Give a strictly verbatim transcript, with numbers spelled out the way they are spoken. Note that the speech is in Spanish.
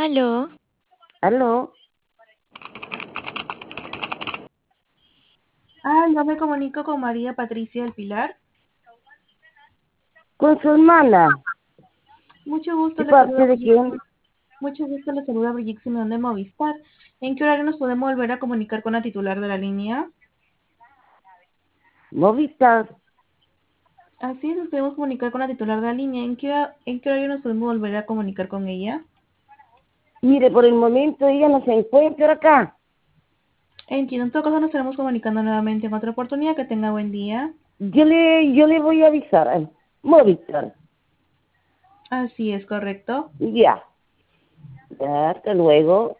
Aló, Aló, Ah, yo me comunico con María Patricia del Pilar. con su hermana. Mucho gusto, ¿De le saluda parte de Brigitte. quién? Mucho gusto, le saluda Brigitte Simeón de Movistar. ¿En qué horario nos podemos volver a comunicar con la titular de la línea? Movistar. Así es, nos podemos comunicar con la titular de la línea. ¿En qué, en qué horario nos podemos volver a comunicar con ella? Mire, por el momento ella no se encuentra acá. Entiendo, en todo caso nos estaremos comunicando nuevamente en otra oportunidad. Que tenga buen día. Yo le, yo le voy a avisar. eh, Movistar. Así es, correcto. Ya. Ya, hasta luego.